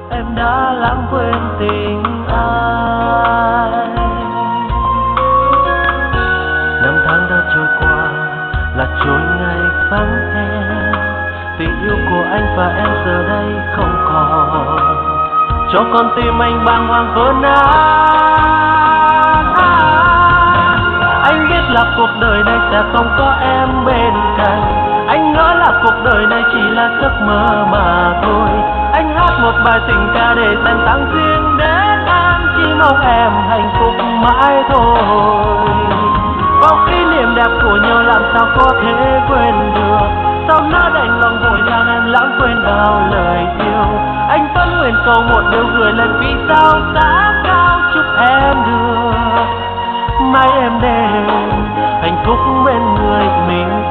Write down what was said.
em đã lãng quên tình ai. Năm tháng đã trôi qua là trôi ngày vắng em, tình yêu của anh và em giờ đây không còn, cho con tim anh bàng hoàng vỡ nát. Anh biết là cuộc đời này sẽ không có em bên cạnh, anh ngỡ là cuộc đời này chỉ là giấc mơ mà thôi. Anh hát một bài tình ca để dành tặng riêng đến em, chỉ mong em hạnh phúc mãi thôi. Bao kỷ niệm đẹp của nhau làm sao có thể quên được, sao nỡ đành lòng vội vàng em lãng quên bao lời yêu. Anh vẫn nguyện cầu một điều gửi lên vì sao giá cao chúc em được mãi em đến hạnh phúc bên người mình